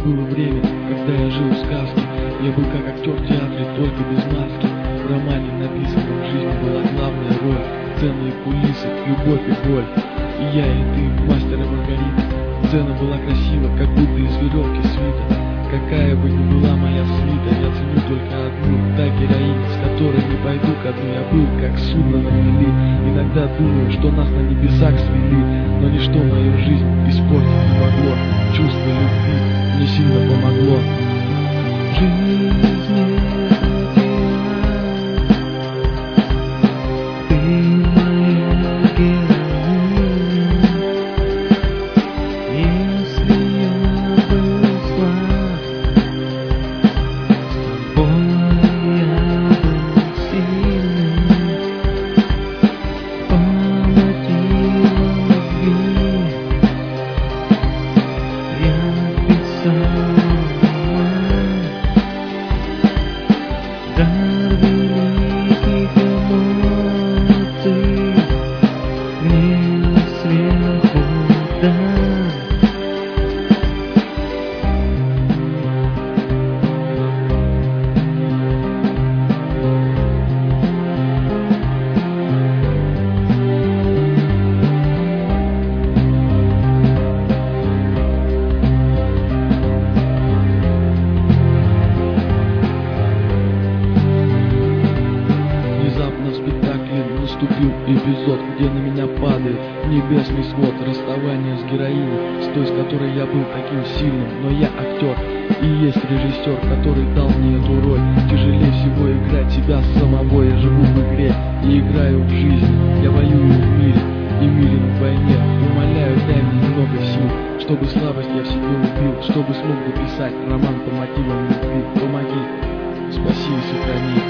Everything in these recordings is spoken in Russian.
Было время, когда я жил в сказке. Я был как актер в театре, только без маски. В романе написанном в жизни была главная роль. Ценные кулисы, любовь и боль. И я, и ты, мастер и Маргарита. Сцена была красива, как будто из веревки свита. Какая бы ни была моя свита, я ценю только одну. Та героиня, с которой не пойду ко дну. Я был как судно на мели. Иногда думаю, что нас на небесах свели, но ничто мою жизнь испортить не могло. Чувство любви мне сильно помогло. Наступил эпизод, где на меня падает небесный свод. Расставание с героиней, с той, с которой я был таким сильным. Но я актер и есть режиссер, который дал мне эту роль. Тяжелее всего играть себя самого. Я живу в игре и играю в жизнь. Я воюю в мире и мирен в войне. Умоляю, дай мне немного сил, чтобы слабость я в себе убил, чтобы смог дописать роман по мотивам любви. Помоги, спаси и сохрани.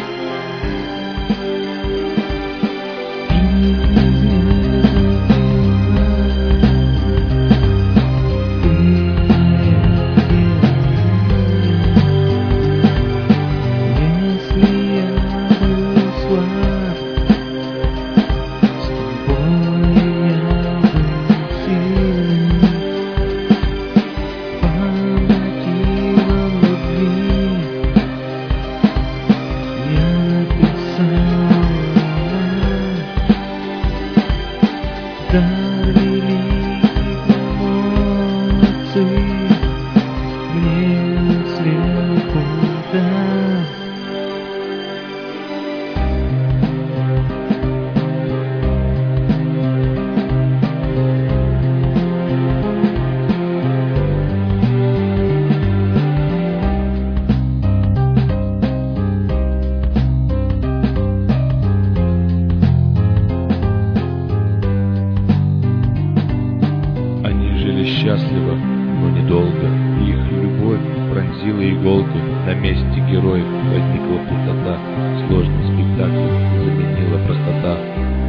Счастливо, но недолго, и их любовь пронзила иголку. На месте героев возникла пустота, сложный спектакль заменила простота.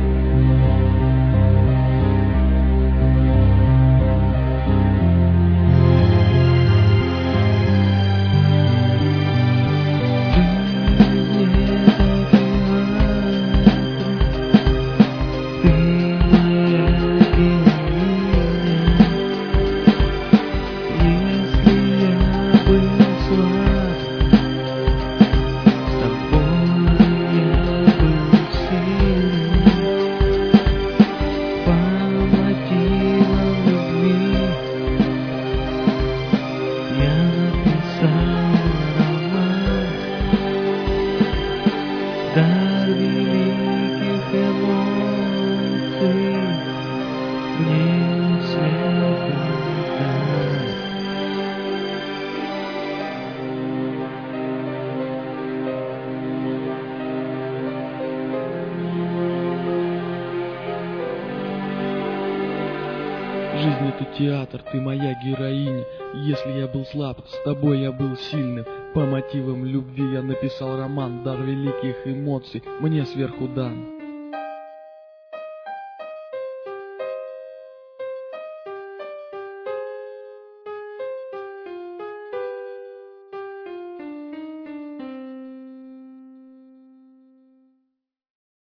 Жизнь — это театр, ты моя героиня. Если я был слаб, с тобой я был сильным. По мотивам любви я написал роман, дар великих эмоций мне сверху дан.